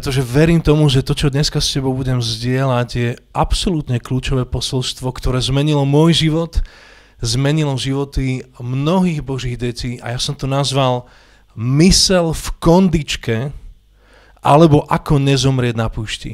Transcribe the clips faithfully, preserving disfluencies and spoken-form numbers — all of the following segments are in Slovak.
pretože verím tomu, že to, čo dneska s tebou budem zdieľať, je absolútne kľúčové posolstvo, ktoré zmenilo môj život, zmenilo životy mnohých Božích detí a ja som to nazval mysel v kondičke, alebo ako nezomrieť na púšti.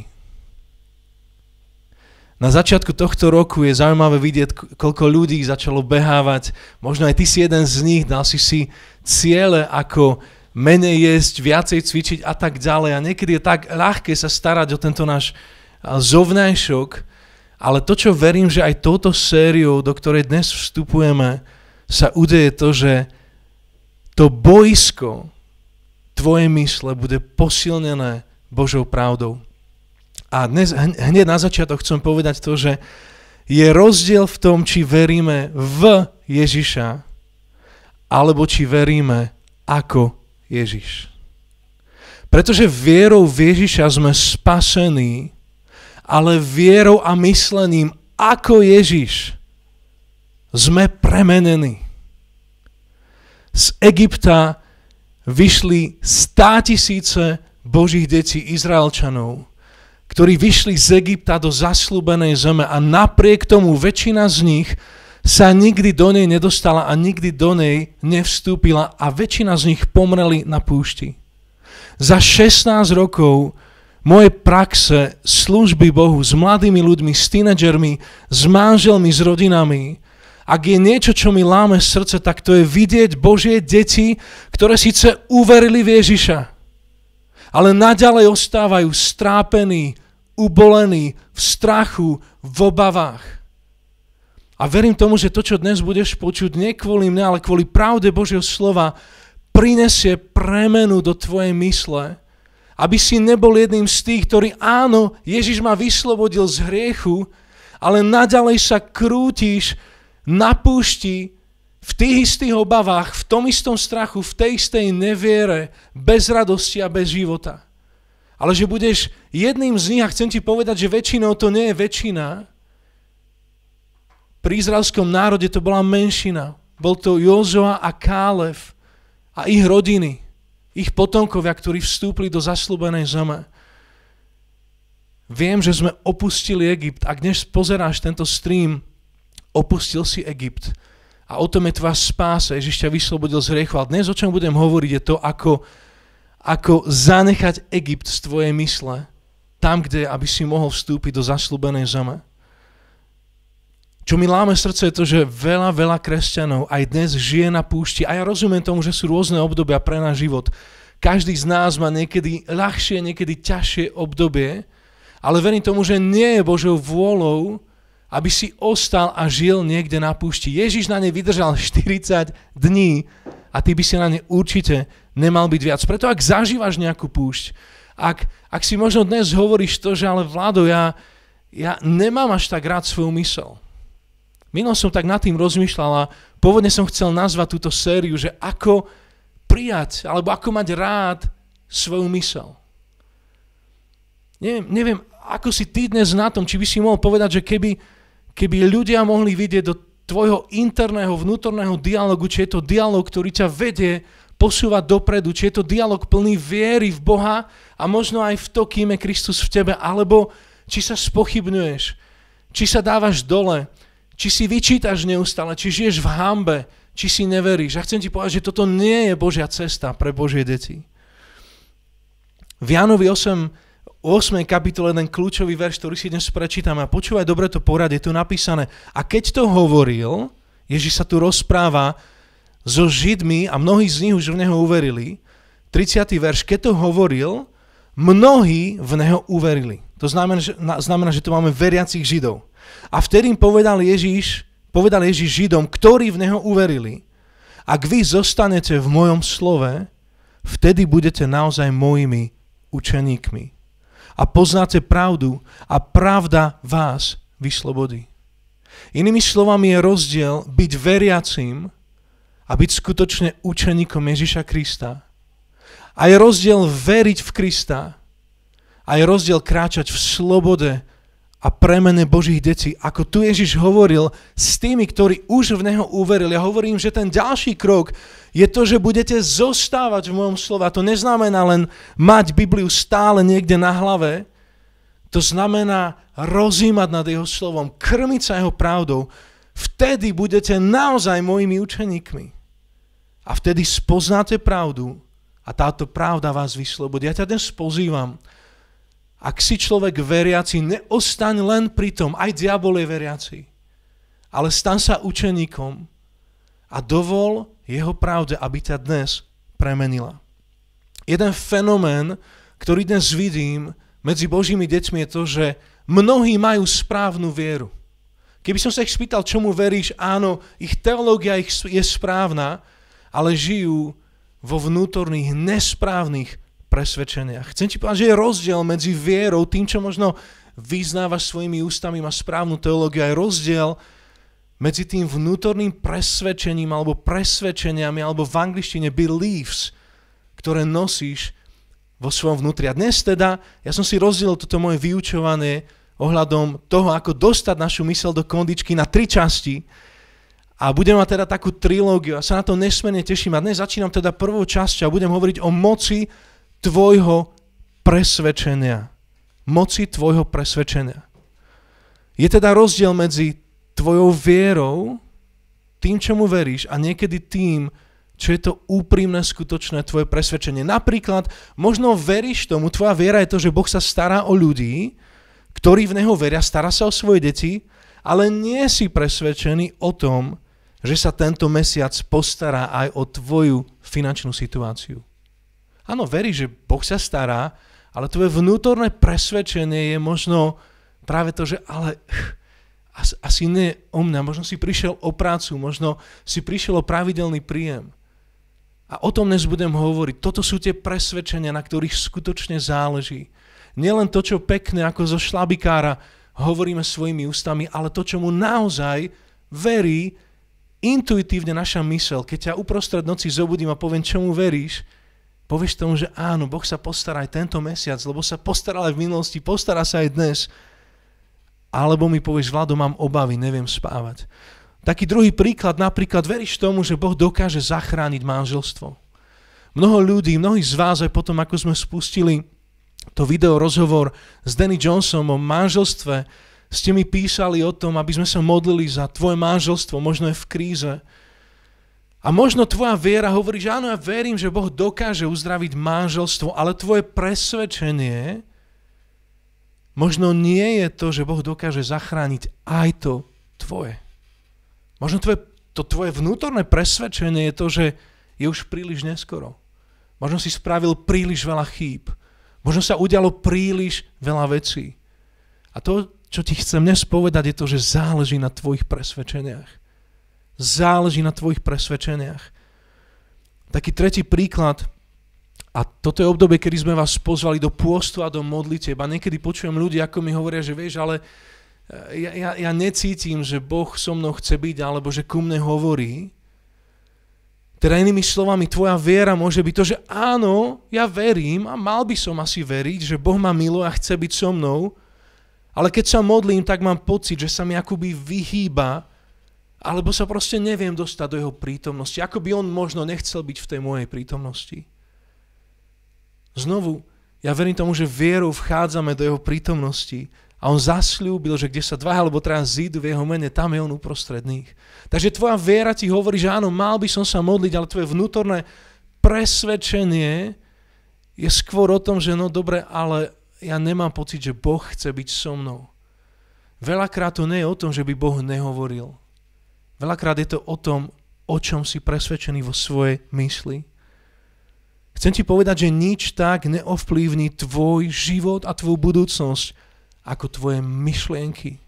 Na začiatku tohto roku je zaujímavé vidieť, koľko ľudí začalo behávať. Možno aj ty si jeden z nich, dal si si ciele, ako menej jesť, viacej cvičiť a tak ďalej. A niekedy je tak ľahké sa starať o tento náš zovňajšok, ale to, čo verím, že aj touto sériou, do ktorej dnes vstupujeme, sa udeje to, že to boisko tvoje mysle bude posilnené Božou pravdou. A dnes hneď na začiatok chcem povedať to, že je rozdiel v tom, či veríme v Ježiša, alebo či veríme ako Ježiš. Pretože vierou v Ježiša sme spasení, ale vierou a myslením ako Ježiš sme premenení. Z Egypta vyšli státisíce Božích detí Izraelčanov, ktorí vyšli z Egypta do zasľúbenej zeme a napriek tomu väčšina z nich sa nikdy do nej nedostala a nikdy do nej nevstúpila a väčšina z nich pomreli na púšti. Za šestnásť rokov mojej praxe služby Bohu s mladými ľuďmi, s tínedžermi, s manželmi, s rodinami, ak je niečo, čo mi láme srdce, tak to je vidieť Božie deti, ktoré síce uverili v Ježiša, ale naďalej ostávajú strápení, ubolení, v strachu, v obavách. A verím tomu, že to, čo dnes budeš počuť, nie kvôli mne, ale kvôli pravde Božieho slova, prinesie premenu do tvojej mysle, aby si nebol jedným z tých, ktorí áno, Ježiš ma vyslobodil z hriechu, ale naďalej sa krútiš na púšti, v tých istých obavách, v tom istom strachu, v tej istej neviere, bez radosti a bez života. Ale že budeš jedným z nich, a chcem ti povedať, že väčšinou to nie je väčšina. Pri izraelskom národe to bola menšina. Bol to Jozua a Kálev a ich rodiny, ich potomkovia, ktorí vstúpili do zasľúbenej zeme. Viem, že sme opustili Egypt. Ak dnes pozeráš tento stream, opustil si Egypt. A o tom je tvoja spása, Ježiš ťa vyslobodil z hriechu. Ale dnes, o čom budem hovoriť, je to, ako, ako zanechať Egypt z tvojej mysle, tam, kde, aby si mohol vstúpiť do zasľúbenej zeme. Čo mi láme srdce je to, že veľa, veľa kresťanov aj dnes žije na púšti. A ja rozumiem tomu, že sú rôzne obdobia pre náš život. Každý z nás má niekedy ľahšie, niekedy ťažšie obdobie, ale verím tomu, že nie je Božou vôľou, aby si ostal a žil niekde na púšti. Ježiš na nej vydržal štyridsať dní a ty by si na nej určite nemal byť viac. Preto ak zažívaš nejakú púšť, ak, ak si možno dnes hovoríš to, že ale Vlado, ja, ja nemám až tak rád svoju mysel. Minul som tak nad tým rozmýšľal a pôvodne som chcel nazvať túto sériu, že ako prijať, alebo ako mať rád svoju mysel. Neviem, neviem, ako si ty dnes na tom, či by si mohol povedať, že keby Keby ľudia mohli vidieť do tvojho interného, vnútorného dialogu, či je to dialog, ktorý ťa vedie posúvať dopredu, či je to dialog plný viery v Boha a možno aj v to, kým je Kristus v tebe, alebo či sa spochybňuješ, či sa dávaš dole, či si vyčítaš neustále, či žiješ v hanbe, či si neveríš. A chcem ti povedať, že toto nie je Božia cesta pre Božie deti. V Jánovi ôsmej kapitole ten kľúčový verš, ktorý si dnes prečítame. A počúvaj dobre to poradie, je tu napísané. A keď to hovoril, Ježiš sa tu rozpráva so Židmi a mnohí z nich už v neho uverili. tridsiaty verš, keď to hovoril, mnohí v neho uverili. To znamená, že, znamená, že tu máme veriacich Židov. A vtedy im povedal Ježiš, povedal Ježiš Židom, ktorí v neho uverili, ak vy zostanete v mojom slove, vtedy budete naozaj mojimi učeníkmi. A poznáte pravdu a pravda vás vyslobodí. Inými slovami je rozdiel byť veriacím a byť skutočne učeníkom Ježiša Krista. A je rozdiel veriť v Krista a je rozdiel kráčať v slobode a a premene Božích detí. Ako tu Ježiš hovoril s tými, ktorí už v Neho uverili. Ja hovorím, že ten ďalší krok je to, že budete zostávať v mojom slove. A to neznamená len mať Bibliu stále niekde na hlave. To znamená rozímať nad jeho slovom, krmiť sa jeho pravdou. Vtedy budete naozaj mojimi učeníkmi. A vtedy spoznáte pravdu a táto pravda vás vyslobodí. Ja ťa dnes pozývam. Ak si človek veriaci, neostaň len pri tom, aj diabol je veriaci, ale staň sa učeníkom a dovol jeho pravde, aby ťa dnes premenila. Jeden fenomén, ktorý dnes vidím medzi Božími deťmi je to, že mnohí majú správnu vieru. Keby som sa ich spýtal, čomu veríš, áno, ich teológia je správna, ale žijú vo vnútorných nesprávnych presvedčeniach. Chcem ti povedať, že je rozdiel medzi vierou, tým, čo možno vyznávaš svojimi ústami, máš správnu teológiu, aj rozdiel medzi tým vnútorným presvedčením alebo presvedčeniami, alebo v angličtine beliefs, ktoré nosíš vo svojom vnútri. A dnes teda, ja som si rozdielil toto moje vyučovanie ohľadom toho, ako dostať našu myseľ do kondičky na tri časti. A budem mať teda takú trilógiu a sa na to nesmierne teším. A dnes začínam teda prvou časťou a budem hovoriť o moci tvojho presvedčenia. Moci tvojho presvedčenia. Je teda rozdiel medzi tvojou vierou, tým, čomu veríš, a niekedy tým, čo je to úprimné, skutočné tvoje presvedčenie. Napríklad, možno veríš tomu, tvoja viera je to, že Boh sa stará o ľudí, ktorí v Neho veria, stará sa o svoje deti, ale nie si presvedčený o tom, že sa tento mesiac postará aj o tvoju finančnú situáciu. Áno, veríš, že Boh sa stará, ale tvoje vnútorné presvedčenie je možno práve to, že ale asi, asi nie o mňa, možno si prišiel o prácu, možno si prišiel o pravidelný príjem. A o tom dnes budem hovoriť. Toto sú tie presvedčenia, na ktorých skutočne záleží. Nielen to, čo pekne ako zo šlabikára hovoríme svojimi ústami, ale to, čo mu naozaj verí intuitívne naša myseľ. Keď ťa uprostred noci zobudím a poviem, čomu veríš, povieš tomu, že áno, Boh sa postará aj tento mesiac, lebo sa postaral aj v minulosti, postará sa aj dnes. Alebo mi povieš, Vlado, mám obavy, neviem spávať. Taký druhý príklad, napríklad veríš tomu, že Boh dokáže zachrániť manželstvo. Mnoho ľudí, mnohí z vás, aj potom, ako sme spustili to video rozhovor s Danny Johnsonom o manželstve, ste mi písali o tom, aby sme sa modlili za tvoje manželstvo, možno je v kríze. A možno tvoja viera hovorí, že áno, ja verím, že Boh dokáže uzdraviť manželstvo, ale tvoje presvedčenie možno nie je to, že Boh dokáže zachrániť aj to tvoje. Možno tvoje, to tvoje vnútorné presvedčenie je to, že je už príliš neskoro. Možno si spravil príliš veľa chýb. Možno sa udialo príliš veľa vecí. A to, čo ti chcem dnes povedať, je to, že záleží na tvojich presvedčeniach. Záleží na tvojich presvedčeniach. Taký tretí príklad, a toto je obdobie, kedy sme vás pozvali do pôstu a do modlitieb. A niekedy počujem ľudí, ako mi hovoria, že vieš, ale ja, ja, ja necítim, že Boh so mnou chce byť, alebo že ku mne hovorí. Teda inými slovami, tvoja viera môže byť to, že áno, ja verím a mal by som asi veriť, že Boh ma miluje a chce byť so mnou, ale keď sa modlím, tak mám pocit, že sa mi akoby vyhýba, alebo sa proste neviem dostať do jeho prítomnosti. Ako by on možno nechcel byť v tej mojej prítomnosti. Znovu, ja verím tomu, že vierou vchádzame do jeho prítomnosti a on zasľúbil, že kde sa dva alebo traja zídu v jeho mene, tam je on uprostred nich. Takže tvoja viera ti hovorí, že áno, mal by som sa modliť, ale tvoje vnútorné presvedčenie je skôr o tom, že no dobre, ale ja nemám pocit, že Boh chce byť so mnou. Veľakrát to nie je o tom, že by Boh nehovoril. Veľakrát je to o tom, o čom si presvedčený vo svojej mysli. Chcem ti povedať, že nič tak neovplyvní tvoj život a tvoju budúcnosť ako tvoje myšlienky.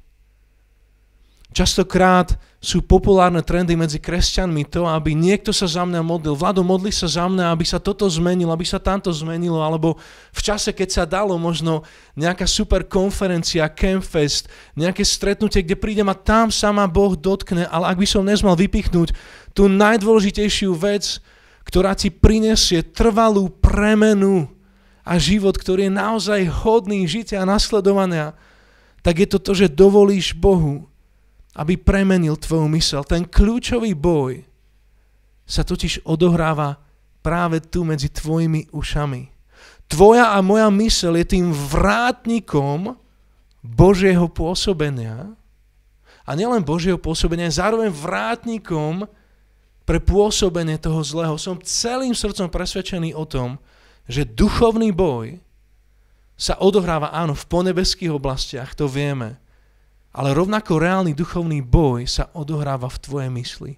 Častokrát sú populárne trendy medzi kresťanmi to, aby niekto sa za mňa modlil. Vlado, modli sa za mňa, aby sa toto zmenilo, aby sa tamto zmenilo, alebo v čase, keď sa dalo možno nejaká super konferencia, Campfest, nejaké stretnutie, kde prídem a tam sa ma Boh dotkne, ale ak by som nezmal vypichnúť tú najdôležitejšiu vec, ktorá ti prinesie trvalú premenu a život, ktorý je naozaj hodný žitia a nasledovania, tak je to to, že dovolíš Bohu, aby premenil tvoju myseľ. Ten kľúčový boj sa totiž odohráva práve tu medzi tvojimi ušami. Tvoja a moja myseľ je tým vrátnikom Božieho pôsobenia a nielen Božieho pôsobenia, zároveň vrátnikom pre pôsobenie toho zlého. Som celým srdcom presvedčený o tom, že duchovný boj sa odohráva, áno, v ponebeských oblastiach, to vieme, ale rovnako reálny duchovný boj sa odohráva v tvojej mysli.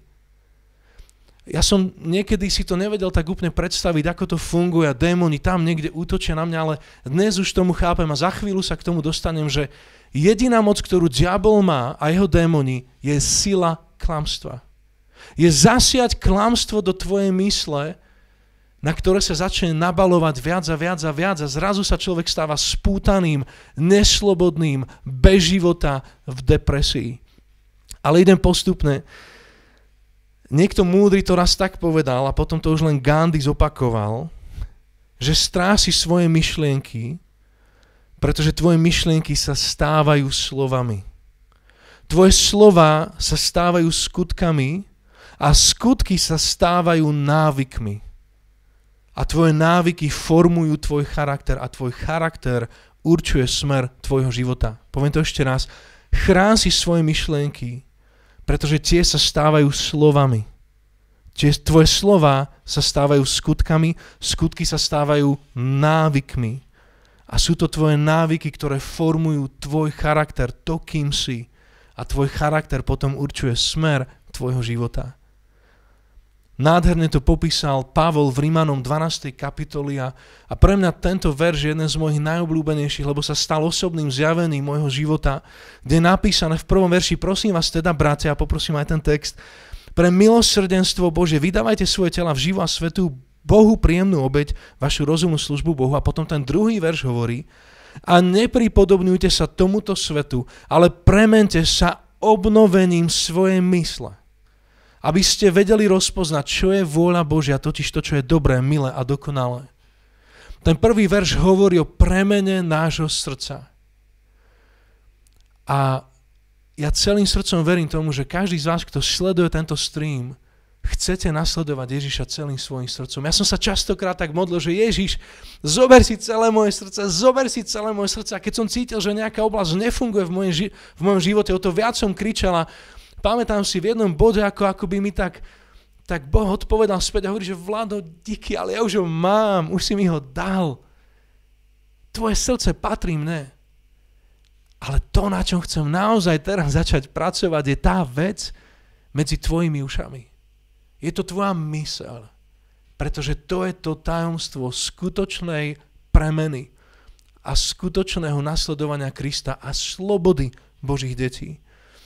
Ja som niekedy si to nevedel tak úplne predstaviť, ako to funguje a démoni tam niekde útočia na mňa, ale dnes už tomu chápem a za chvíľu sa k tomu dostanem, že jediná moc, ktorú diabol má a jeho démoni, je sila klamstva. Je zasiať klamstvo do tvojej mysle, na ktoré sa začne nabalovať viac a viac a viac a zrazu sa človek stáva spútaným, neslobodným, bez života, v depresii. Ale idem postupne. Niekto múdry to raz tak povedal a potom to už len Gandhi zopakoval, že strási svoje myšlienky, pretože tvoje myšlienky sa stávajú slovami. Tvoje slova sa stávajú skutkami a skutky sa stávajú návykmi. A tvoje návyky formujú tvoj charakter a tvoj charakter určuje smer tvojho života. Poviem to ešte raz. Chrán si svoje myšlienky, pretože tie sa stávajú slovami. Tie, tvoje slova sa stávajú skutkami, skutky sa stávajú návykmi. A sú to tvoje návyky, ktoré formujú tvoj charakter, to, kým si. A tvoj charakter potom určuje smer tvojho života. Nádherne to popísal Pavol v Rímanom dvanástej kapitoli a, a pre mňa tento verš je jeden z mojich najobľúbenejších, lebo sa stal osobným zjavením môjho života, kde je napísané v prvom verši: prosím vás teda, bratia, a poprosím aj ten text, pre milosrdenstvo Bože, vydávajte svoje tela v živú a svätú Bohu príjemnú obeť, vašu rozumnú službu Bohu. A potom ten druhý verš hovorí: a nepripodobňujte sa tomuto svetu, ale premente sa obnovením svojej mysle, aby ste vedeli rozpoznať, čo je vôľa Božia, totiž to, čo je dobré, milé a dokonalé. Ten prvý verš hovorí o premene nášho srdca. A ja celým srdcom verím tomu, že každý z vás, kto sleduje tento stream, chcete nasledovať Ježiša celým svojim srdcom. Ja som sa častokrát tak modlil, že Ježiš, zober si celé moje srdce, zober si celé moje srdce. A keď som cítil, že nejaká oblasť nefunguje v mojom, ži- v mojom živote, o to viac som kričala. Pamätám si v jednom bode, ako, ako by mi tak, tak Boh odpovedal späť a hovorí, že Vlado, díky, ale ja už ho mám, už si mi ho dal. Tvoje srdce patrí mne. Ale to, na čom chcem naozaj teraz začať pracovať, je tá vec medzi tvojimi ušami. Je to tvoja myseľ, pretože to je to tajomstvo skutočnej premeny a skutočného nasledovania Krista a slobody Božích detí.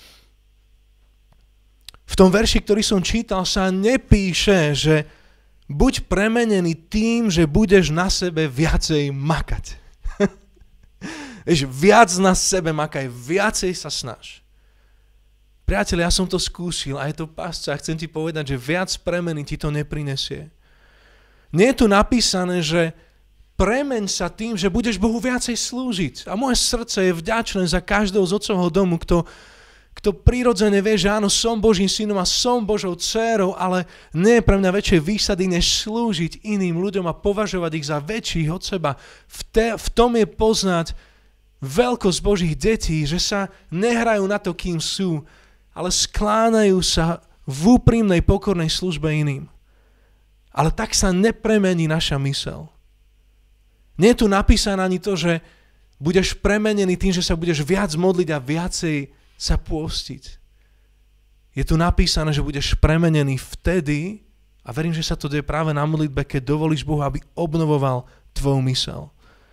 V tom verši, ktorý som čítal, sa nepíše, že buď premenený tým, že budeš na sebe viacej makať. Vieš, viac na sebe makaj, viacej sa snaž. Priateľ, ja som to skúsil a je to pásca a chcem ti povedať, že viac premeny ti to neprinesie. Nie je tu napísané, že premeň sa tým, že budeš Bohu viacej slúžiť. A moje srdce je vďačné za každého z otcovho domu, kto kto prirodzene vie, že áno, som Božím synom a som Božou dcérou, ale nie je pre mňa väčšie výsady, než slúžiť iným ľuďom a považovať ich za väčších od seba. V, te, v tom je poznať veľkosť Božích detí, že sa nehrajú na to, kým sú, ale skláňajú sa v úprimnej pokornej službe iným. Ale tak sa nepremení naša myseľ. Nie je tu napísané ani to, že budeš premenený tým, že sa budeš viac modliť a viacej sa pôstiť. Je tu napísané, že budeš premenený vtedy, a verím, že sa to deje práve na modlitbe, keď dovolíš Bohu, aby obnovoval tvoju myseľ.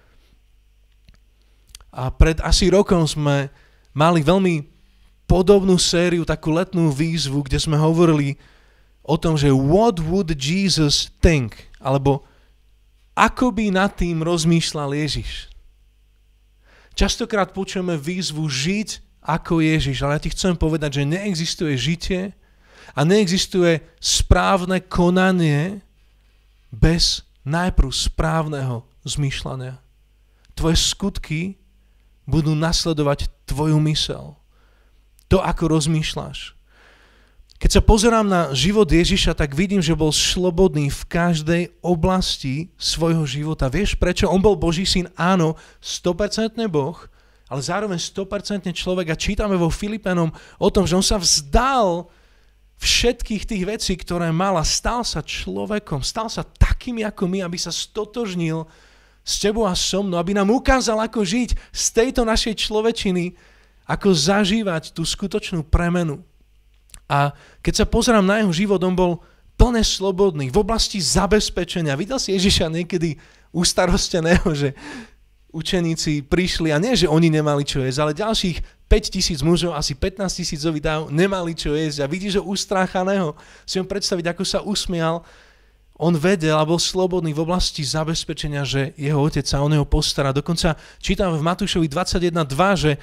A pred asi rokom sme mali veľmi podobnú sériu, takú letnú výzvu, kde sme hovorili o tom, že what would Jesus think? Alebo ako by nad tým rozmýšľal Ježiš. Častokrát počujeme výzvu žiť ako Ježiš, ale ja ti chcem povedať, že neexistuje žitie a neexistuje správne konanie bez najprv správneho zmýšľania. Tvoje skutky budú nasledovať tvoju mysel. To, ako rozmýšľaš. Keď sa pozerám na život Ježiša, tak vidím, že bol slobodný v každej oblasti svojho života. Vieš, prečo? On bol Boží syn, áno, sto percent Boh, ale zároveň sto percent človek. A čítame vo Filipenom o tom, že on sa vzdal všetkých tých vecí, ktoré mal a stal sa človekom, stal sa takým ako my, aby sa stotožnil s tebou a so mnou, aby nám ukázal, ako žiť z tejto našej človečiny, ako zažívať tú skutočnú premenu. A keď sa pozerám na jeho život, on bol plne slobodný v oblasti zabezpečenia. Videl si Ježiša niekedy ustarosteného, že učeníci prišli a nie, že oni nemali čo jesť, ale ďalších päť tisíc mužov, asi pätnásť tisícový dáv, nemali čo jesť. A vidíš, že ustráchaného, si ho predstaviť, ako sa usmial, on vedel a bol slobodný v oblasti zabezpečenia, že jeho otec sa o neho postará. Dokonca čítam v Matúšovi dvadsaťjeden dva, že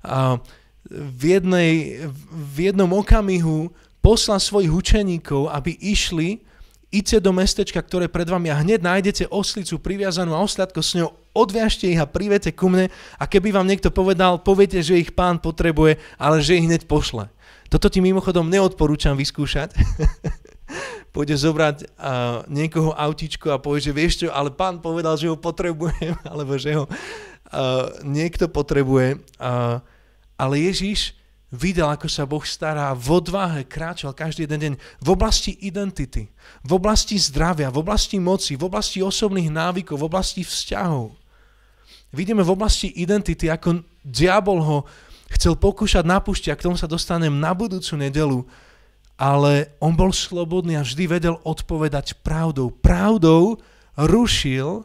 v, jednej, v jednom okamihu poslal svojich učeníkov, aby išli, idete do mestečka, ktoré pred vami a hneď nájdete oslicu priviazanú a osliadko s ňou, odviažte ich a privete ku mne a keby vám niekto povedal, poviete, že ich pán potrebuje, ale že ich hneď pošle. Toto ti mimochodom neodporúčam vyskúšať. Pôjdeš zobrať uh, niekoho autíčko a povieš, že vieš čo, ale pán povedal, že ho potrebujem, alebo že ho uh, niekto potrebuje. Uh, ale Ježiš videl, ako sa Boh stará, v odvahe kráčal každý jeden deň v oblasti identity, v oblasti zdravia, v oblasti moci, v oblasti osobných návykov, v oblasti vzťahov. Vidíme v oblasti identity, ako diabol ho chcel pokúšať na púšti, a k tomu sa dostanem na budúcu nedeľu, ale on bol slobodný a vždy vedel odpovedať pravdou. Pravdou rušil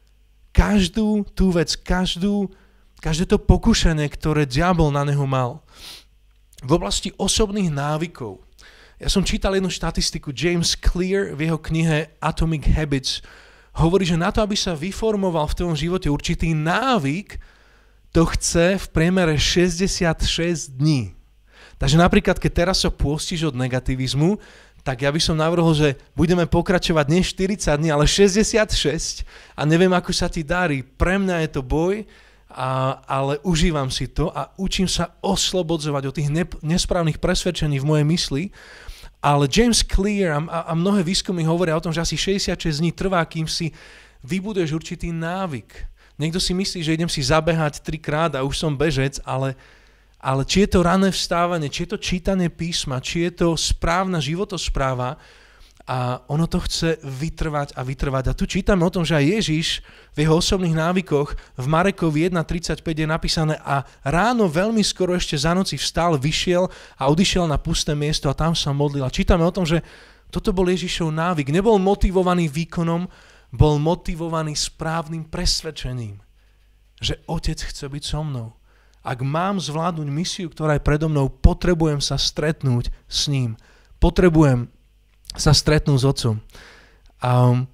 každú tú vec, každú, každé to pokušenie, ktoré diabol na neho mal. V oblasti osobných návykov. Ja som čítal jednu štatistiku, James Clear v jeho knihe Atomic Habits hovorí, že na to, aby sa vyformoval v tom živote určitý návyk, to chce v priemere šesťdesiatšesť dní. Takže napríklad, keď teraz sa pôstíš od negativizmu, tak ja by som navrhol, že budeme pokračovať nie štyridsať dní, ale šesťdesiatšesť a neviem, ako sa ti darí. Pre mňa je to boj, a, ale užívam si to a učím sa oslobodzovať od tých ne, nesprávnych presvedčení v mojej mysli. Ale James Clear a, a mnohé výskumy hovoria o tom, že asi šesťdesiatšesť dní trvá, kým si vybuduješ určitý návyk. Niekto si myslí, že idem si zabehať trikrát a už som bežec, ale Ale či je to rané vstávanie, či je to čítanie písma, či je to správna životospráva, a ono to chce vytrvať a vytrvať. A tu čítame o tom, že aj Ježiš v jeho osobných návykoch v Marekovi jeden tridsaťpäť je napísané a ráno veľmi skoro ešte za noci vstal, vyšiel a odišiel na pusté miesto a tam sa modlil. A čítame o tom, že toto bol Ježišov návyk. Nebol motivovaný výkonom, bol motivovaný správnym presvedčením, že Otec chce byť so mnou. Ak mám zvládnuť misiu, ktorá je predo mnou, potrebujem sa stretnúť s ním. Potrebujem sa stretnúť s Otcom. Um,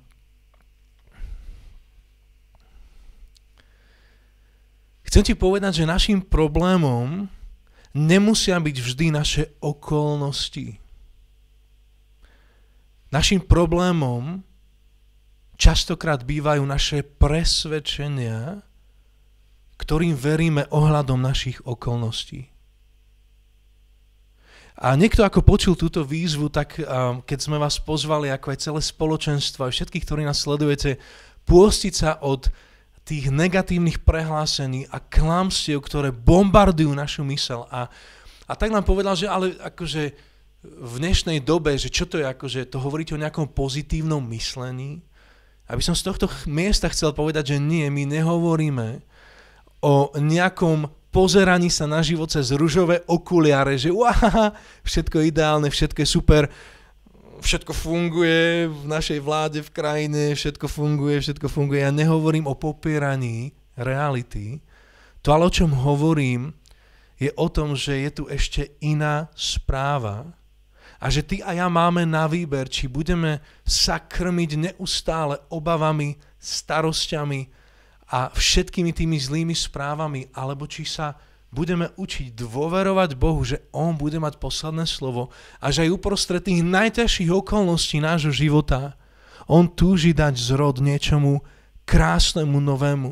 chcem ti povedať, že našim problémom nemusia byť vždy naše okolnosti. Našim problémom častokrát bývajú naše presvedčenia, ktorým veríme ohľadom našich okolností. A niekto, ako počul túto výzvu, tak um, keď sme vás pozvali, ako aj celé spoločenstvo, a všetkých, ktorí nás sledujete, pôstiť sa od tých negatívnych prehlásení a klamstiev, ktoré bombardujú našu mysel. A, a tak nám povedal, že ale akože v dnešnej dobe, že čo to je, akože to hovoríte o nejakom pozitívnom myslení. Aby som z tohto miesta chcel povedať, že nie, my nehovoríme o nejakom pozeraní sa na život cez ružové okuliare, že uahaha, všetko je ideálne, všetko je super, všetko funguje v našej vláde, v krajine, všetko funguje, všetko funguje. Ja nehovorím o popieraní reality. To, ale o čom hovorím, je o tom, že je tu ešte iná správa a že ty a ja máme na výber, či budeme sa krmiť neustále obavami, starosťami a všetkými tými zlými správami, alebo či sa budeme učiť dôverovať Bohu, že On bude mať posledné slovo a že aj uprostred tých najťažších okolností nášho života On túži dať zrod niečomu krásnemu, novému.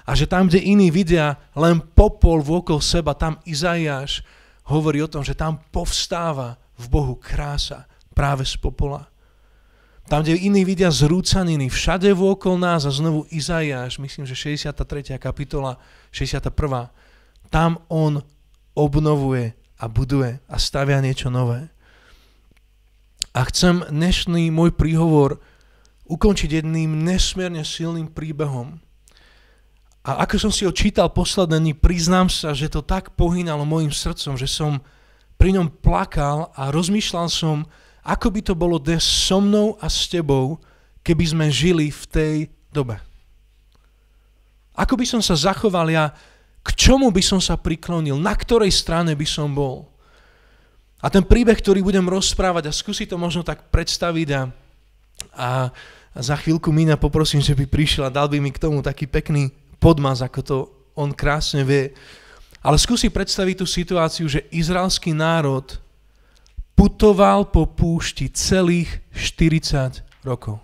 A že tam, kde iní vidia len popol vôkol seba, tam Izaiáš hovorí o tom, že tam povstáva v Bohu krása práve z popola. Tam, kde iní vidia zrúcaniny, všade vôkol nás a znovu Izaiáš, myslím, že šesťdesiata tretia kapitola, šesťdesiata prvá tam on obnovuje a buduje a stavia niečo nové. A chcem dnešný môj príhovor ukončiť jedným nesmierne silným príbehom. A ako som si ho čítal posledné dni, priznám sa, že to tak pohynalo mojim srdcom, že som pri ňom plakal a rozmýšľal som, ako by to bolo dnes so mnou a s tebou, keby sme žili v tej dobe. Ako by som sa zachoval ja, k čomu by som sa priklonil, na ktorej strane by som bol. A ten príbeh, ktorý budem rozprávať, a skúsi to možno tak predstaviť a, a, a za chvíľku Míňa poprosím, že by prišiel a dal by mi k tomu taký pekný podmaz, ako to on krásne vie. Ale skúsi predstaviť tú situáciu, že izraelský národ putoval po púšti celých štyridsať rokov.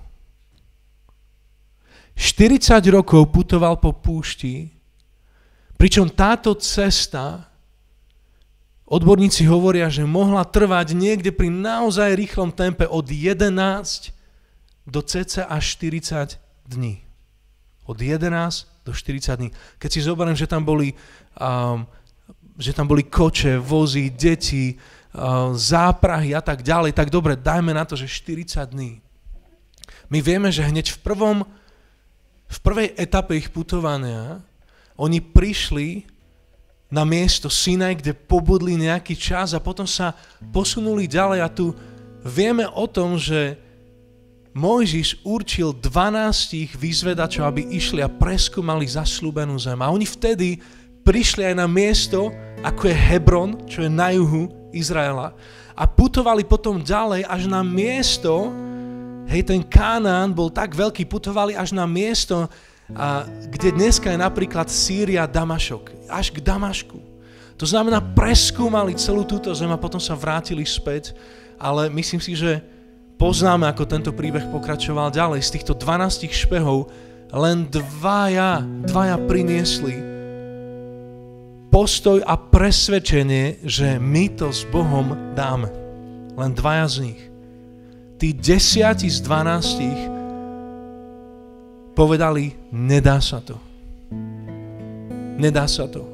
štyridsať rokov putoval po púšti, pričom táto cesta, odborníci hovoria, že mohla trvať niekde pri naozaj rýchlom tempe od jedenásť do cca štyridsať dní. Od jedenásť do štyridsať dní. Keď si zoberiem, že tam boli, um, že tam boli koče, vozy, deti, uh, záprahy a tak ďalej, tak dobre, dajme na to, že štyridsať dní. My vieme, že hneď v prvom, v prvej etape ich putovania oni prišli na miesto Sinaj, kde pobudli nejaký čas a potom sa posunuli ďalej a tu vieme o tom, že Mojžiš určil dvanástich vyzvedačov, aby išli a preskúmali zasľúbenú zem. A oni vtedy prišli aj na miesto, ako je Hebron, čo je na juhu Izraela. A putovali potom ďalej až na miesto, hej, ten Kanán bol tak veľký, putovali až na miesto, a kde dneska je napríklad Sýria, Damašok, až k Damašku. To znamená, preskúmali celú túto zem a potom sa vrátili späť, ale myslím si, že poznáme, ako tento príbeh pokračoval ďalej. Z týchto dvanástich špehov len dvaja, dvaja priniesli postoj a presvedčenie, že my to s Bohom dáme. Len dvaja z nich. Tí desiati z dvanástich povedali, nedá sa to. Nedá sa to.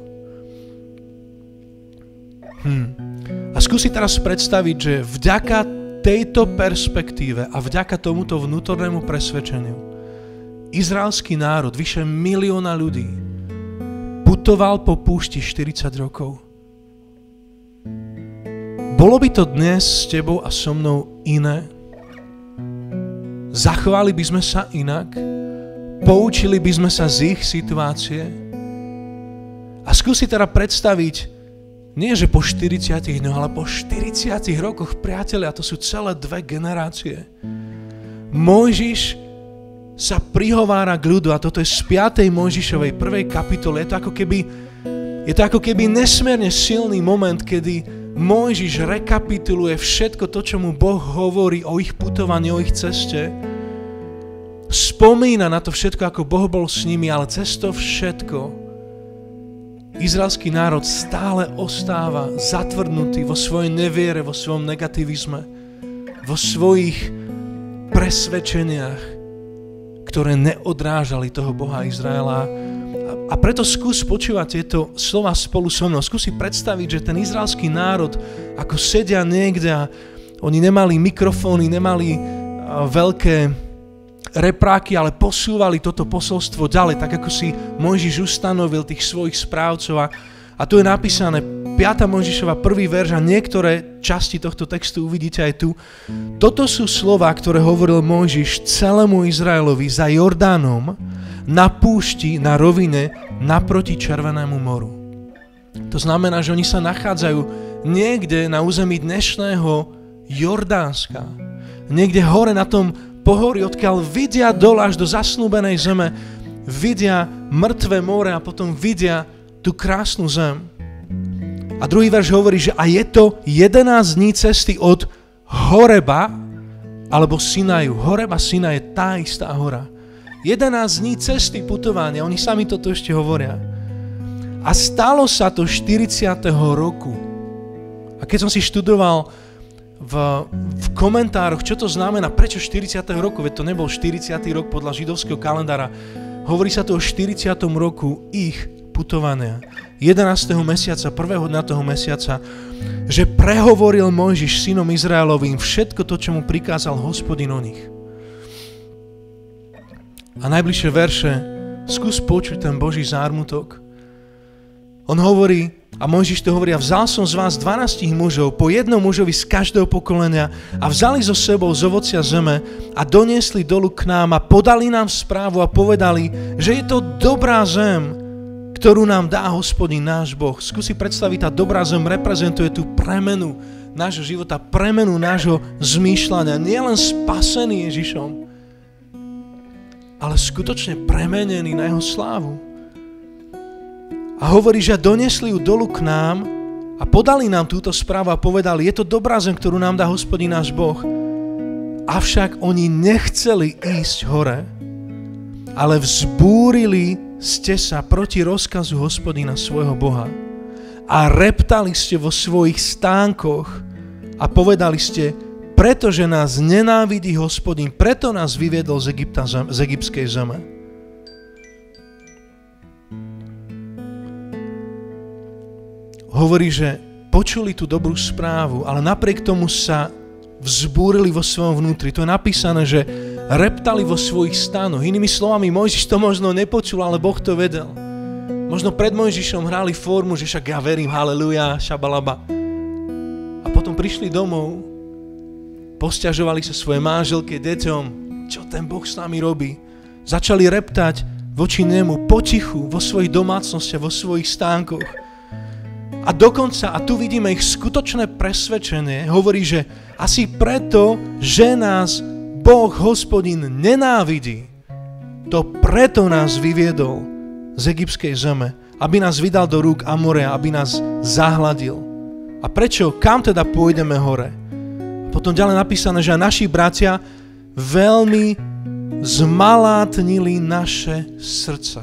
Hm. A skúsi teraz predstaviť, že vďaka tejto perspektíve a vďaka tomuto vnútornému presvedčeniu izraelský národ, vyše milióna ľudí, putoval po púšti štyridsať rokov. Bolo by to dnes s tebou a so mnou iné? Zachovali by sme sa inak? Poučili by sme sa z ich situácie? A skúsi teda predstaviť, nie že po štyridsiatich dňoch, ale po štyridsiatich rokoch, priatelia, to sú celé dve generácie. Mojžiš sa prihovára k ľudu, a toto je z piatej Mojžišovej prvej kapitole. Je to ako keby, je to ako keby nesmierne silný moment, kedy Mojžiš rekapituluje všetko to, čo mu Boh hovorí o ich putovaní, o ich ceste. Spomína na to všetko, ako Boh bol s nimi, ale cez to všetko izraelský národ stále ostáva zatvrdnutý vo svojej neviere, vo svojom negativizme, vo svojich presvedčeniach, ktoré neodrážali toho Boha Izraela. A preto skús počúvať tieto slova spolu so mnou. Skúsi predstaviť, že ten izraelský národ, ako sedia niekde a oni nemali mikrofóny, nemali veľké repráky, ale posúvali toto posolstvo ďalej, tak ako si Mojžiš ustanovil tých svojich správcov. A, a tu je napísané piata Mojžišova prvý verš a niektoré časti tohto textu uvidíte aj tu. Toto sú slova, ktoré hovoril Mojžiš celému Izraelovi za Jordánom na púšti, na rovine naproti Červenému moru. To znamená, že oni sa nachádzajú niekde na území dnešného Jordánska. Niekde hore na tom pohorí, odkiaľ vidia dole až do zasnúbenej zeme, vidia mŕtve more a potom vidia tú krásnu zem. A druhý verš hovorí, že a je to jedenásť dní cesty od Horeba alebo Sinaju. Horeba, Sinaj je tá istá hora. jedenásť dní cesty putovania, oni sami toto ešte hovoria. A stalo sa to štyridsiateho roku. A keď som si študoval v, v komentároch, čo to znamená, prečo štyridsiateho roku, veď to nebol štyridsiaty rok podľa židovského kalendára, hovorí sa to o štyridsiatom roku ich putovania. jedenásteho mesiaca, prvého dňa toho mesiaca, že prehovoril Mojžiš synom Izraelovým všetko to, čo mu prikázal Hospodin o nich. A najbližšie verše, skús počuť ten Boží zármutok. On hovorí, a Mojžiš to hovorí, a vzal som z vás dvanástich mužov, po jednom mužovi z každého pokolenia a vzali so sebou z ovocia zeme a doniesli dolu k nám a podali nám správu a povedali, že je to dobrá zem, ktorú nám dá Hospodin náš Boh. Skúsi predstaviť, tá dobrá zem reprezentuje tú premenu nášho života, premenu nášho zmýšľania. Nie len spasený Ježišom, ale skutočne premenený na jeho slávu. A hovorí, že donesli ju dolu k nám a podali nám túto správu a povedali, je to dobrá zem, ktorú nám dá Hospodin náš Boh. Avšak oni nechceli ísť hore, ale vzbúrili ste sa proti rozkazu Hospodina svojho Boha a reptali ste vo svojich stánkoch a povedali ste, pretože nás nenávidí Hospodin, preto nás vyviedol z, Egypta, z egyptskej zeme. Hovorí, že počuli tú dobrú správu, ale napriek tomu sa vzbúrili vo svojom vnútri. To je napísané, že reptali vo svojich stánoch. Inými slovami, Mojžiš to možno nepočul, ale Boh to vedel. Možno pred Mojžišom hrali formu, že však ja verím, haleluja, šabalaba. A potom prišli domov, posťažovali sa svojej manželke, deťom, čo ten Boh s nami robí. Začali reptať voči nemu potichu vo svojich domácnostiach, vo svojich stánkoch. A dokonca, a tu vidíme ich skutočné presvedčenie, hovorí, že asi preto, že nás Boh, Hospodin, nenávidí, to preto nás vyviedol z egyptskej zeme, aby nás vydal do rúk Amorea, aby nás zahladil. A prečo? Kam teda pôjdeme hore? A potom ďalej napísané, že naši bratia veľmi zmalátnili naše srdce.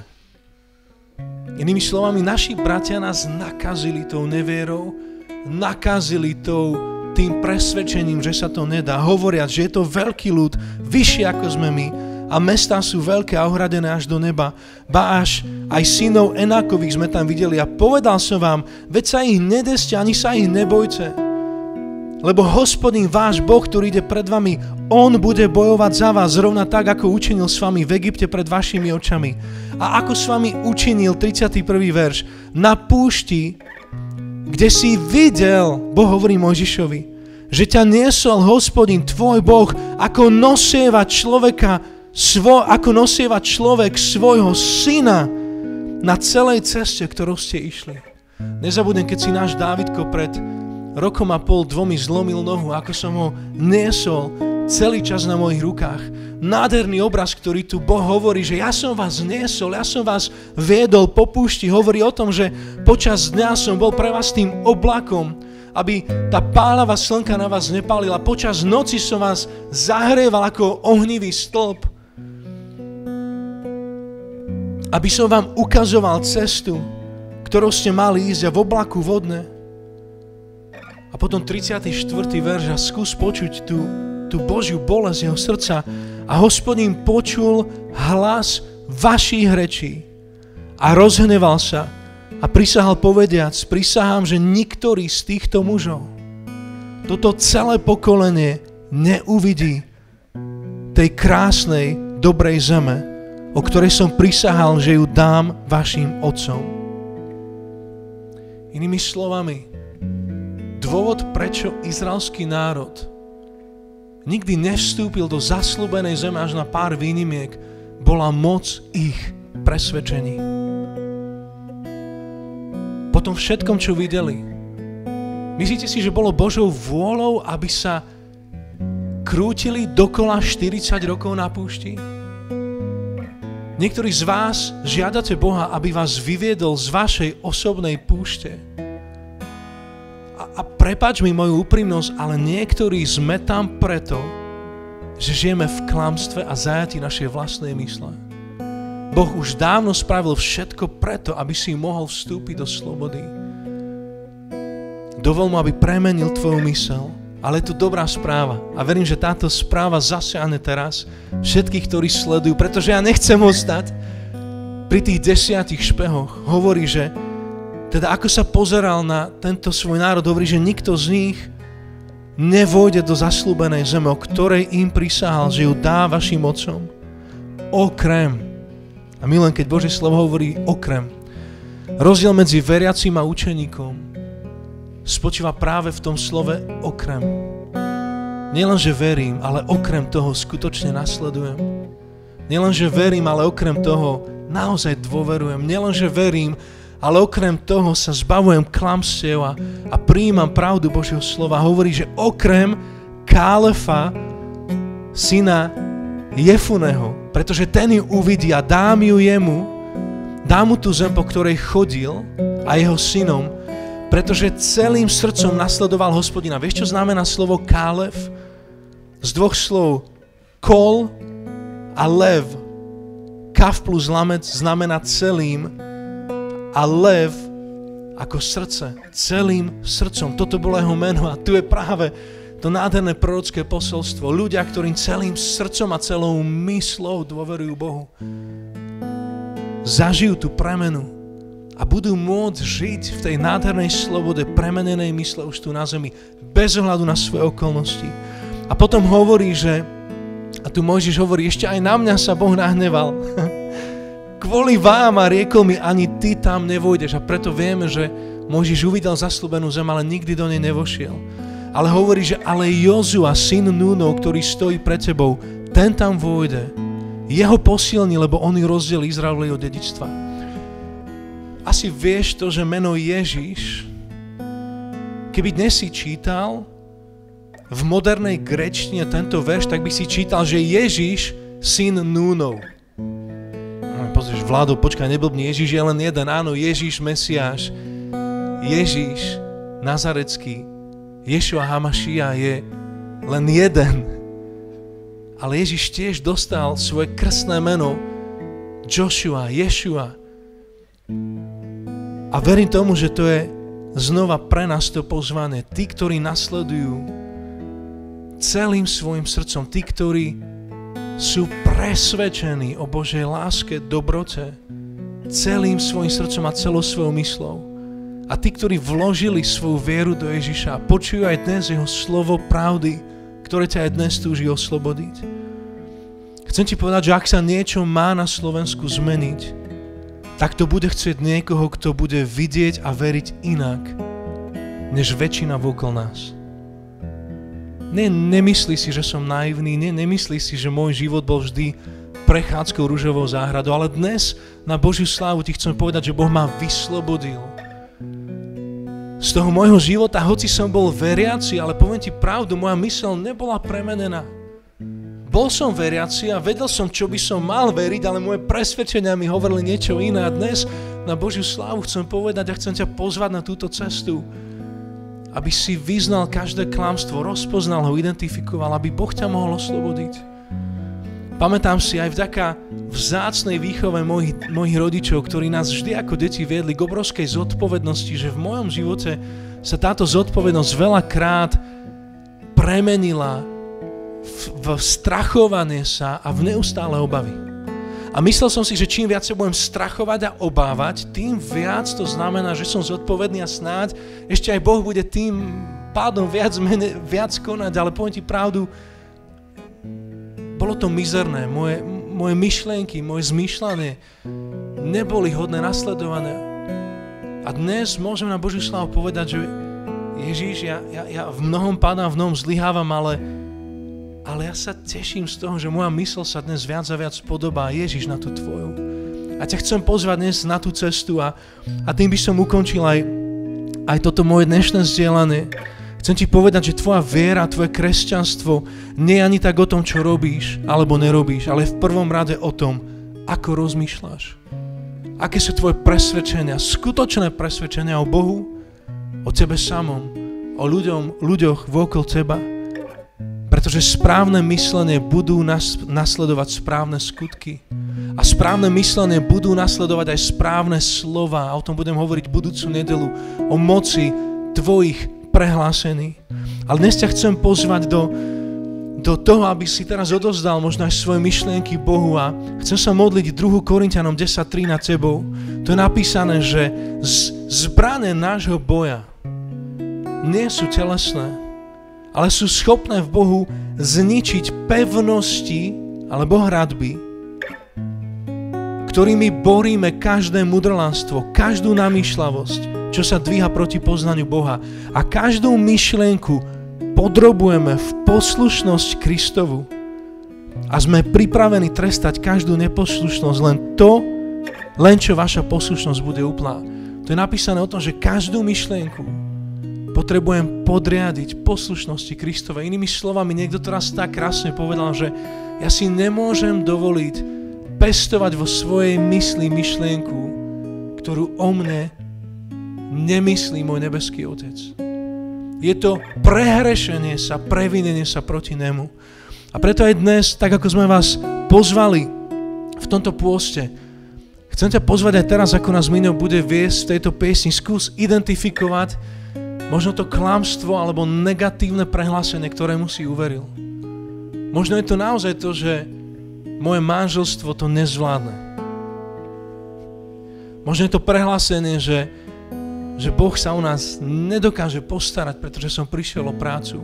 Inými slovami, naši bratia nás nakazili tou nevierou, nakazili tou, tým presvedčením, že sa to nedá. Hovoriac, že je to veľký ľud, vyšší ako sme my a mestá sú veľké a ohradené až do neba. Ba až aj synov Enákových sme tam videli a povedal som vám, veď sa ich nedeste, ani sa ich nebojte. Lebo Hospodin, váš Boh, ktorý ide pred vami, on bude bojovať za vás, rovna tak, ako učinil s vami v Egypte pred vašimi očami. A ako s vami učinil, tridsiaty prvý verš, na púšti, kde si videl, Boh hovorí Mojžišovi, že ťa niesol Hospodin, tvoj Boh, ako nosieva človeka, svo, ako nosieva človek svojho syna na celej ceste, ktorou ste išli. Nezabudnem, keď si náš Dávidko pred rokom a pol, dvomi zlomil nohu, ako som ho niesol celý čas na mojich rukách. Nádherný obraz, ktorý tu Boh hovorí, že ja som vás niesol, ja som vás viedol po púšti. Hovorí o tom, že počas dňa som bol pre vás tým oblakom, aby tá páľavá slnka na vás nepálila. Počas noci som vás zahrieval ako ohnivý stĺp. Aby som vám ukazoval cestu, ktorou ste mali ísť a v oblaku vodne. A potom tridsiaty štvrtý verš a skús počuť tú, tú Božiu bolesť jeho srdca. A Hospodin počul hlas vašich rečí a rozhneval sa a prisahal povediac, prisahám, že niktorý z týchto mužov toto celé pokolenie neuvidí tej krásnej, dobrej zeme, o ktorej som prisahal, že ju dám vašim otcom. Inými slovami, dôvod, prečo izraelský národ nikdy nevstúpil do zasľúbenej zeme až na pár výnimiek, bola moc ich presvedčení. Po tom všetkom, čo videli, myslíte si, že bolo Božou vôľou, aby sa krútili dokola štyridsať rokov na púšti? Niektorí z vás žiadate Boha, aby vás vyviedol z vašej osobnej púšte. A prepáč mi moju úprimnosť, ale niektorí sme tam preto, že žijeme v klamstve a zajatí našej vlastnej mysle. Boh už dávno spravil všetko preto, aby si mohol vstúpiť do slobody. Dovol mu, aby premenil tvoju mysel. Ale je to dobrá správa. A verím, že táto správa zasiahne teraz všetkých, ktorí sledujú, pretože ja nechcem ostať pri tých desiatich špehoch. Hovorí, že teda ako sa pozeral na tento svoj národ, hovorí, že nikto z nich nevôjde do zasľúbenej zeme, o ktorej im prisahal, že ju dá vašim otcom. Okrem. A milujem, keď Božie slovo hovorí okrem. Rozdiel medzi veriacím a učeníkom spočíva práve v tom slove okrem. Nielenže verím, ale okrem toho skutočne nasledujem. Nielenže verím, ale okrem toho naozaj dôverujem. Nielenže verím, ale okrem toho sa zbavujem klamstiev a, a prijímam pravdu Božieho slova. Hovorí, že okrem Kálefa, syna Jefuneho, pretože ten ju uvidí a dám ju jemu, dám mu tú zem, po ktorej chodil a jeho synom, pretože celým srdcom nasledoval Hospodina. Vieš, čo znamená slovo Kálef? Z dvoch slov kol a lev. Kaf plus lamec znamená celým a lev ako srdce. Celým srdcom. Toto bolo jeho meno a tu je práve to nádherné prorocké posolstvo. Ľudia, ktorým celým srdcom a celou myslou dôverujú Bohu, zažijú tú premenu a budú môcť žiť v tej nádhernej slobode premenenej mysle už tu na zemi, bez ohľadu na svoje okolnosti. A potom hovorí, že, a tu Mojžiš hovorí, ešte aj na mňa sa Boh nahneval. Kvôli vám a riekol mi, ani ty tam nevojdeš. A preto vieme, že Mojžiš uvidel zasľúbenú zem, ale nikdy do nej nevošiel. Ale hovorí, že ale Jozua, syn Núnov, ktorý stojí pred tebou, ten tam vojde. Jeho posilní, lebo on rozdiel Izraelového dedičstva. Asi vieš to, že meno Ježiš, keby dnes si čítal v modernej gréčtine tento verš, tak by si čítal, že Ježiš, syn Núnov. Pozrieš, Vládo, počkaj, neblbni, Ježiš je len jeden, áno, Ježiš, Mesiáš, Ježiš, Nazarecký, Ješua Hamašia je len jeden. Ale Ježiš tiež dostal svoje krstné meno Joshua, Ješua. A verím tomu, že to je znova pre nás to pozvanie. Tí, ktorí nasledujú celým svojim srdcom, tí, ktorí sú presvedčení o Božej láske, dobrote, celým svojim srdcom a celou svojou myslou. A tí, ktorí vložili svoju vieru do Ježiša, počujú aj dnes jeho slovo pravdy, ktoré ťa aj dnes túži oslobodiť. Chcem ti povedať, že ak sa niečo má na Slovensku zmeniť, tak to bude chcieť niekoho, kto bude vidieť a veriť inak, než väčšina vôkol nás. Ne, nemyslí si, že som naivný, ne, nemyslí si, že môj život bol vždy prechádzkou ružovou záhradou, ale dnes na Božiu slávu ti chcem povedať, že Boh ma vyslobodil z toho môjho života, hoci som bol veriaci, ale poviem ti pravdu, moja myseľ nebola premenená. Bol som veriaci a vedel som, čo by som mal veriť, ale moje presvedčenia mi hovorili niečo iné a dnes na Božiu slávu chcem povedať a chcem ťa pozvať na túto cestu, aby si vyznal každé klamstvo, rozpoznal ho, identifikoval, aby Boh ťa mohol oslobodiť. Pamätám si aj vďaka vzácnej výchove mojich, mojich rodičov, ktorí nás vždy ako deti viedli k obrovskej zodpovednosti, že v mojom živote sa táto zodpovednosť veľakrát premenila v, v strachovanie sa a v neustále obavy. A myslel som si, že čím viac sa budem strachovať a obávať, tým viac to znamená, že som zodpovedný a snáď ešte aj Boh bude tým pádom viac, mene, viac konať, ale poviem ti pravdu, bolo to mizerné, moje, moje myšlienky, moje zmýšľanie neboli hodné nasledované. A dnes môžem na Božiu slávu povedať, že Ježiš, ja, ja, ja v mnohom padám, v mnohom zlyhávam, ale, ale ja sa teším z toho, že moja mysl sa dnes viac a viac podobá Ježiš na tú tvoju. A ťa chcem pozvať dnes na tú cestu a, a tým by som ukončil aj, aj toto moje dnešné zdieľanie. Chcem ti povedať, že tvoja viera, tvoje kresťanstvo nie je ani tak o tom, čo robíš alebo nerobíš, ale v prvom rade o tom, ako rozmýšľaš. Aké sú tvoje presvedčenia, skutočné presvedčenia o Bohu, o tebe samom, o ľuďom, ľuďoch vôkol teba. Pretože správne myslenie budú nas, nasledovať správne skutky. A správne myslenie budú nasledovať aj správne slova. A o tom budem hovoriť budúcu nedelu. O moci tvojich prehlásení. Ale dnes ťa chcem pozvať do, do toho, aby si teraz odozdal možno aj svoje myšlienky Bohu. A chcem sa modliť druhú Korinťanom desať tri nad tebou. To je napísané, že z, zbrane nášho boja nie sú telesné, ale sú schopné v Bohu zničiť pevnosti alebo hradby, ktorými boríme každé mudrlánstvo, každú namýšľavosť, čo sa dvíha proti poznaniu Boha. A každú myšlienku podrobujeme v poslušnosť Kristovu. A sme pripravení trestať každú neposlušnosť, len to, len čo vaša poslušnosť bude úplná. To je napísané o tom, že každú myšlienku potrebujem podriadiť poslušnosti Kristovej. Inými slovami, niekto teraz tak krásne povedal, že ja si nemôžem dovoliť pestovať vo svojej mysli myšlienku, ktorú o mne nemyslí môj nebeský Otec. Je to prehrešenie sa, previnenie sa proti nemu. A preto aj dnes, tak ako sme vás pozvali v tomto pôste, chcem ťa pozvať aj teraz, ako nás Miňo bude viesť v tejto piesni. Skús identifikovať možno to klamstvo alebo negatívne prehlásenie, ktorému si uveril. Možno je to naozaj to, že moje manželstvo to nezvládne. Možno je to prehlásenie, že, že Boh sa o nás nedokáže postarať, pretože som prišiel o prácu.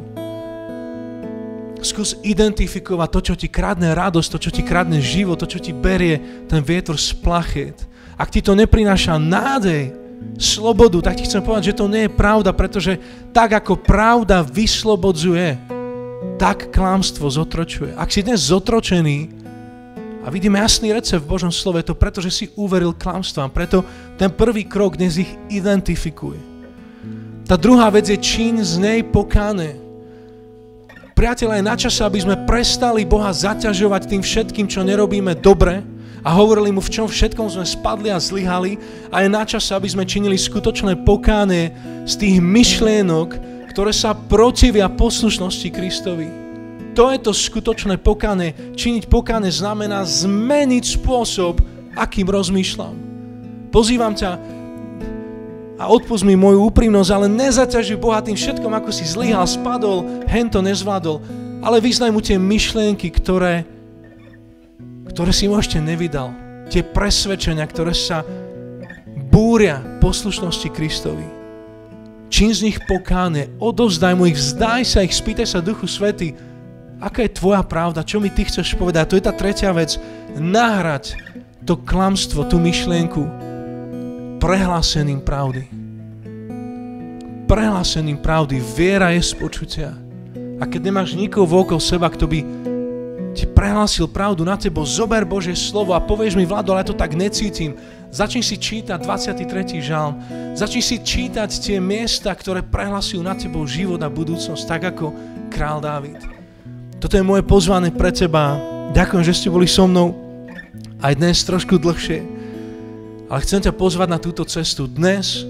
Skús identifikovať to, čo ti kradne radosť, to, čo ti kradne život, to, čo ti berie ten vietor z plachiet. Ak ti to neprináša nádej, slobodu, tak ti chcem povedať, že to nie je pravda, pretože tak ako pravda vyslobodzuje, tak klamstvo zotročuje. Ak si dnes zotročený, a vidíme jasný recept v Božom slove, to preto, že si uveril klamstvám. Preto ten prvý krok dnes ich identifikuje. Tá druhá vec je čin z nej pokáne. Priatelia, je na čase, aby sme prestali Boha zaťažovať tým všetkým, čo nerobíme dobre a hovorili mu, v čom všetkom sme spadli a zlyhali, a je na čase, aby sme činili skutočné pokánie z tých myšlienok, ktoré sa protivia poslušnosti Kristovi. To je to skutočné pokánie. Činiť pokánie znamená zmeniť spôsob, akým rozmýšľam. Pozývam ťa a odpusť mi moju úprimnosť, ale nezaťažuj Boha tým všetkom, ako si zlyhal, spadol, hento nezvládol, ale vyznaj mu tie myšlienky, ktoré, ktoré si mu ešte nevydal. Tie presvedčenia, ktoré sa búria poslušnosti Kristovi. Čin z nich pokánie, odovzdaj mu ich, vzdaj sa ich, spýtaj sa Duchu Svätý, aká je tvoja pravda, čo mi ty chceš povedať. To je tá tretia vec. Nahrať to klamstvo, tú myšlienku prehlásením pravdy. Prehlásením pravdy. Viera je z počutia. A keď nemáš nikoho vôkol seba, kto by ti prehlásil pravdu na tebo, zober Božie slovo a povieš mi, Vlado, ale ja to tak necítim. Začni si čítať dvadsiaty tretí žalm. Začni si čítať tie miesta, ktoré prehlasujú na tebou život a budúcnosť, tak ako král Dávid. Toto je moje pozvanie pre teba. Ďakujem, že ste boli so mnou aj dnes trošku dlhšie. Ale chcem ťa pozvať na túto cestu. Dnes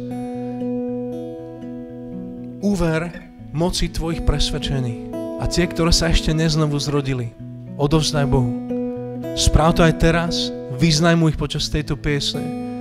uver moci tvojich presvedčení. A tie, ktoré sa ešte neznovu zrodili, odovzdaj Bohu. Správ to aj teraz. Vyznaj mu ich počas tejto piesne.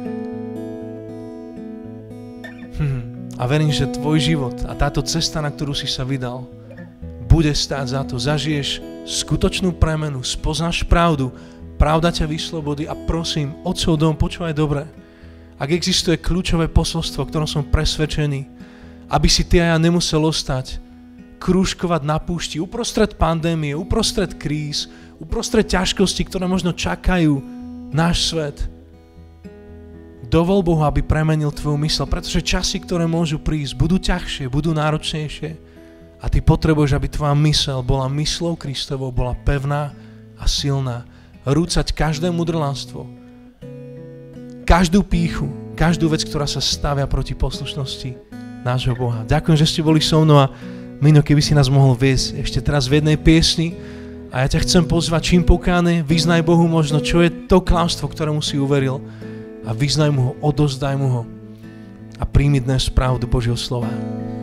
Hm. A verím, že tvoj život a táto cesta, na ktorú si sa vydal, bude stáť za to. Zažiješ skutočnú premenu, spoznáš pravdu, pravda ťa vyslobodí a prosím, Otcov dom, počúvaj dobre. Ak existuje kľúčové posolstvo, o ktorom som presvedčený, aby si ty a ja nemusel ostať krúžkovať na púšti uprostred pandémie, uprostred kríz, uprostred ťažkostí, ktoré možno čakajú náš svet. Dovol Bohu, aby premenil tvoju mysl, pretože časy, ktoré môžu prísť, budú ťažšie, budú náročnejšie. A ty potrebuješ, aby tvoja myseľ bola myslou Kristovou, bola pevná a silná. Rúcať každé mudrlánstvo, každú pýchu, každú vec, ktorá sa stavia proti poslušnosti nášho Boha. Ďakujem, že ste boli so mnou a Miňo, keby si nás mohol viesť ešte teraz v jednej piesni a ja ťa chcem pozvať, čím pokáne, vyznaj Bohu možno, čo je to klamstvo, ktorému si uveril a vyznaj mu ho, odozdaj mu ho a príjmi dnes pravdu Božieho slova.